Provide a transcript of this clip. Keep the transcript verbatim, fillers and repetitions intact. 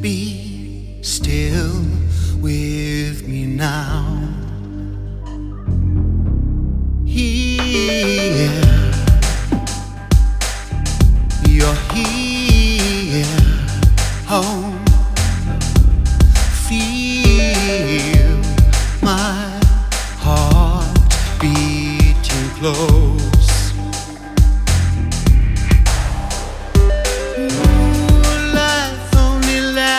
Be still with me now. Here, you're here. Home, feel my heart beating close.